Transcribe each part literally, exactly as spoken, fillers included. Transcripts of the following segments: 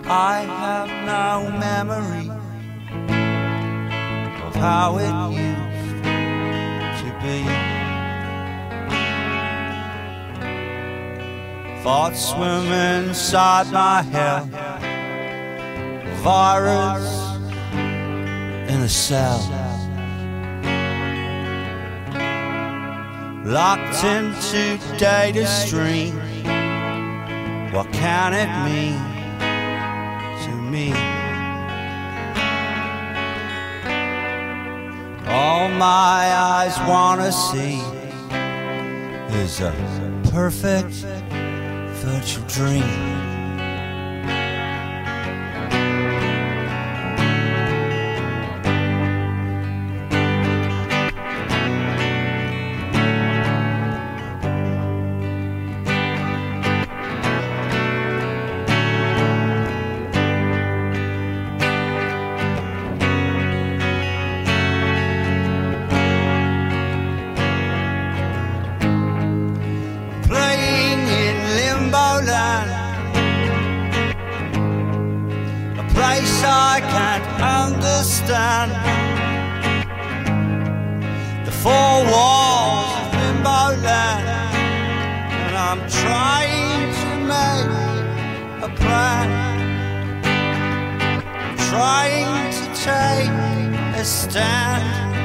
I have no memory of how it used to be. Thoughts swim inside my head, virus in a cell, locked into data stream. What can it mean to me? All my eyes wanna see is a perfect virtual dream. I can't understand the four walls of limbo land, and I'm trying to make a plan, trying to take a stand.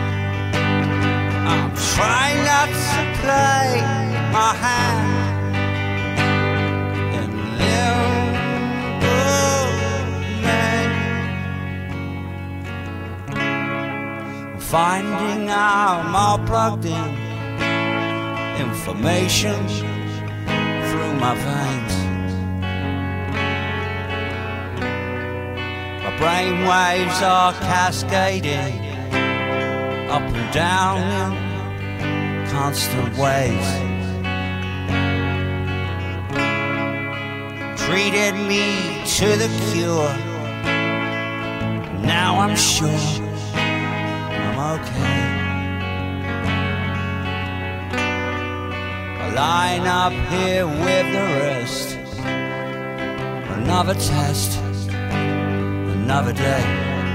I'm trying not to play my hand and live. Finding I'm all plugged in, information through my veins. My brain waves are cascading up and down in constant waves. Treated me to the cure, now I'm sure okay. I line up here with the rest. Another test, another day.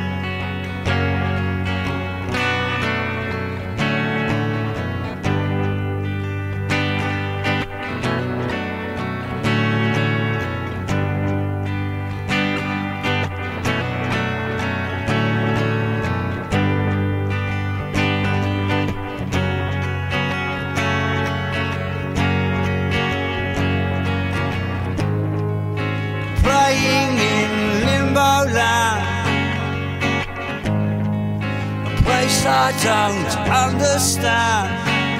I don't understand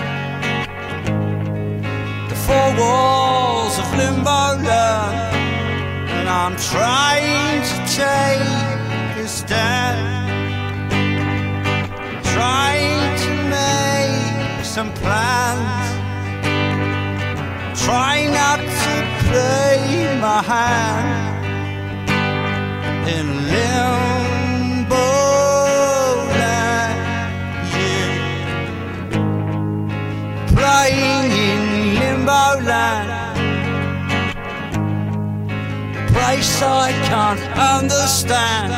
the four walls of limbo land, and I'm trying to take a stand, trying to make some plans, trying not to play my hand in limbo. Playing in limbo land, a place I can't understand.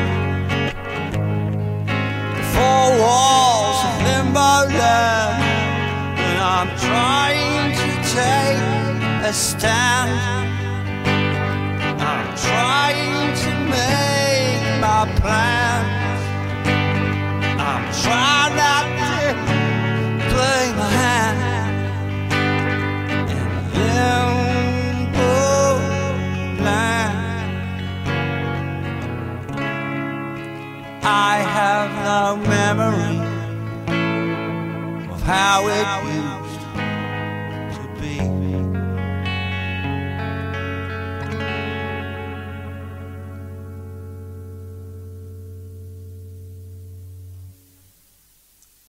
The four walls of limbo land, and I'm trying to take a stand. I'm trying to make my plans. I'm trying not to play my hand in limbo land. I have no memory of how it used